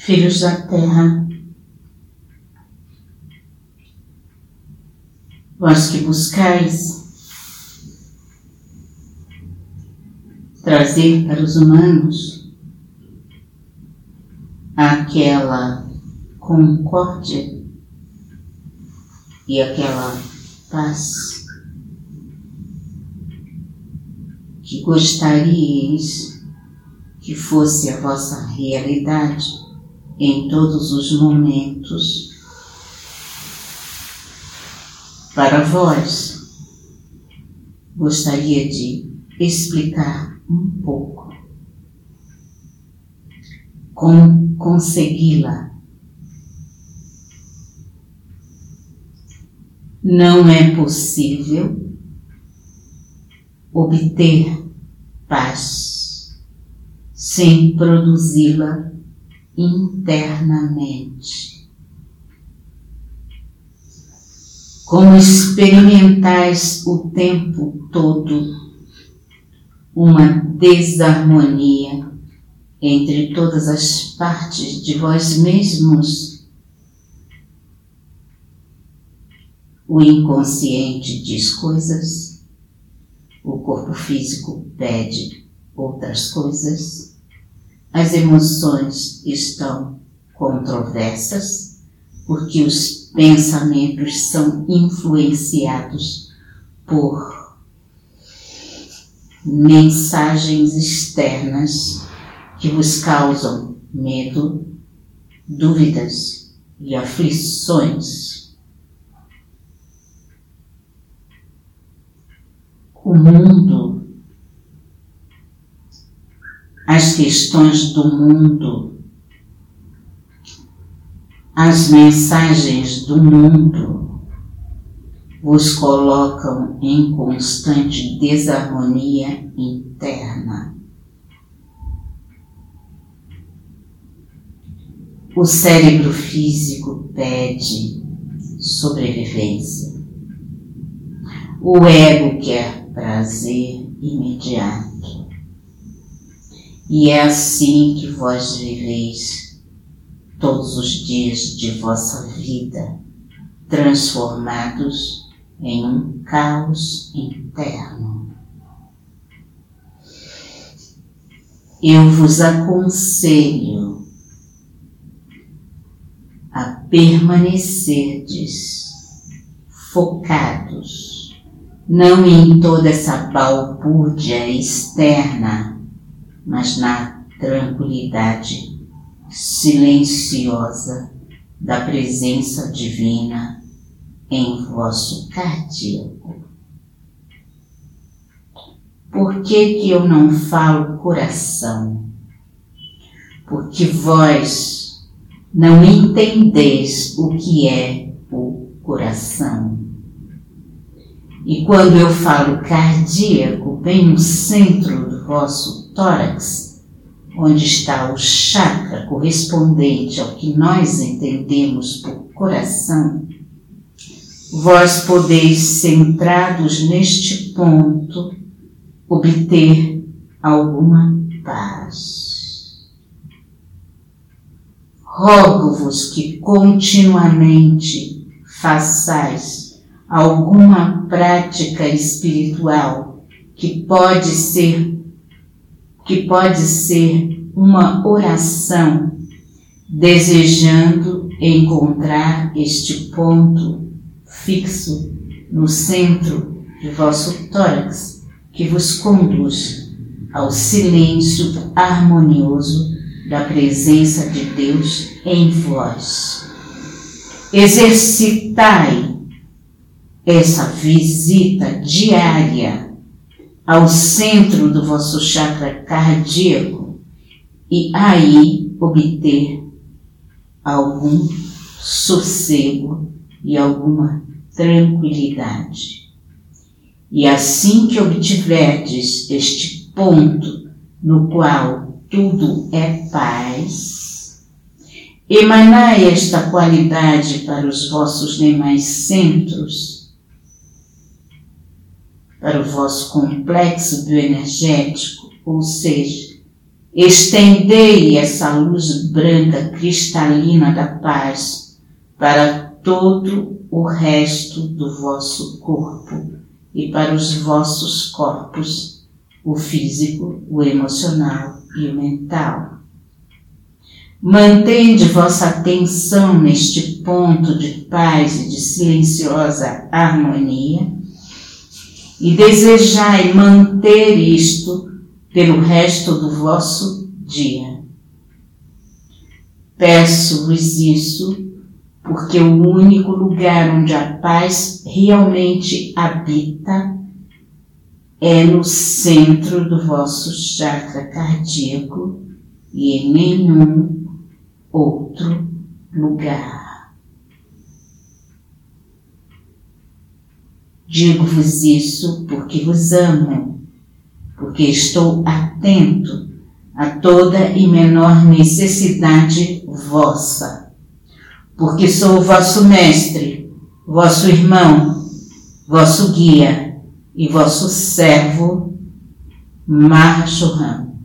Filhos da terra, vós que buscais trazer para os humanos aquela concórdia e aquela paz que gostaríeis que fosse a vossa realidade em todos os momentos. Para vós, gostaria de explicar um pouco como consegui-la. Não é possível obter paz sem produzi-la internamente. Como experimentais o tempo todo uma desarmonia entre todas as partes de vós mesmos, o inconsciente diz coisas, o corpo físico pede outras coisas, as emoções estão controversas, porque os pensamentos são influenciados por mensagens externas que vos causam medo, dúvidas e aflições. O mundo, as questões do mundo, as mensagens do mundo vos colocam em constante desarmonia interna. O cérebro físico pede sobrevivência. O ego quer prazer imediato. E é assim que vós viveis todos os dias de vossa vida, transformados em um caos interno. Eu vos aconselho a permanecerdes focados, não em toda essa balbúrdia externa, mas na tranquilidade silenciosa da presença divina em vosso cardíaco. Por que eu não falo coração? Porque vós não entendeis o que é o coração. E quando eu falo cardíaco, bem no centro do vosso tórax, onde está o chakra correspondente ao que nós entendemos por coração, vós podeis, centrados neste ponto, obter alguma paz. Rogo-vos que continuamente façais alguma prática espiritual que pode ser uma oração, desejando encontrar este ponto fixo no centro de vosso tórax, que vos conduz ao silêncio harmonioso da presença de Deus em vós. Exercitai essa visita diária ao centro do vosso chakra cardíaco e aí obter algum sossego e alguma tranquilidade. E assim que obtiverdes este ponto no qual tudo é paz, emanai esta qualidade para os vossos demais centros, para o vosso complexo bioenergético, ou seja, Estendei essa luz branca cristalina da paz para todo o resto do vosso corpo e para os vossos corpos, o físico, o emocional e o mental. Mantende vossa atenção neste ponto de paz e de silenciosa harmonia e desejai manter isto pelo resto do vosso dia. Peço-vos isso porque o único lugar onde a paz realmente habita é no centro do vosso chakra cardíaco e em nenhum outro lugar. Digo-vos isso porque vos amo, porque estou atento a toda e menor necessidade vossa, porque sou o vosso mestre, vosso irmão, vosso guia e vosso servo Mahashohan.